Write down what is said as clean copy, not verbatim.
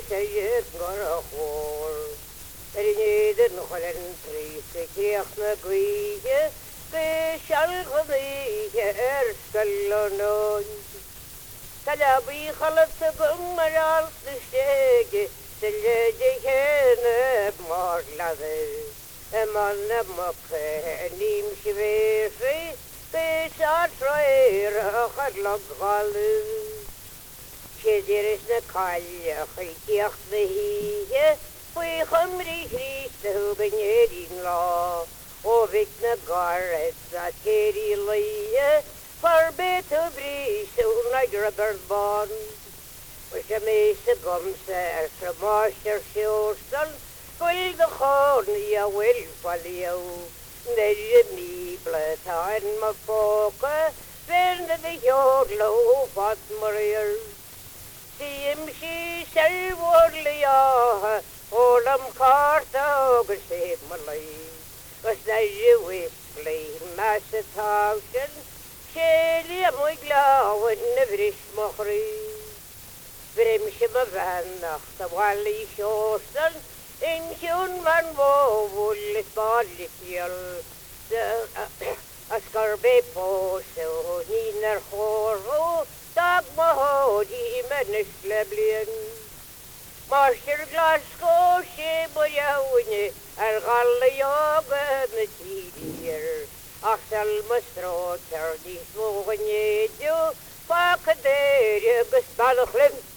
sayed Gorahor. Eriniden Holland Priest, Kirchner Grige, the Shalgonihe, Erskalonon. Talabi Halatagum, Maral, the Shaggy, the Lady Henne, Morlade, a man of Moppe, Nim Shiveri, the Sartre, Hadlock Halu. There is the Kalia, Hikiach the Hie, we Humri Christ who been in law, O Vicna Garret, that Terry Lee, for better breeze, so like rubber bond, which a mace of gums as a master showston, will the horny a will follow you, there is me blood and my poker, then the yard low, what Maria. She self-wordly, Olam Carta, save my life. Was that you whistly, Massatown, Shelly, my glow, and never is mockery. Brimshim of Vanach, the Wally Shawson, in June Van Woe, Woolly Body Kill, the Ascarbe Post, Niner Horror. Dag Mahodi Menis Leblian Marshal Glasgow, Sheboyawini, and Galayoga, the Tidier, Axel Mastro, Tardis Moganyedo, Pacadere, Gustalo Clint.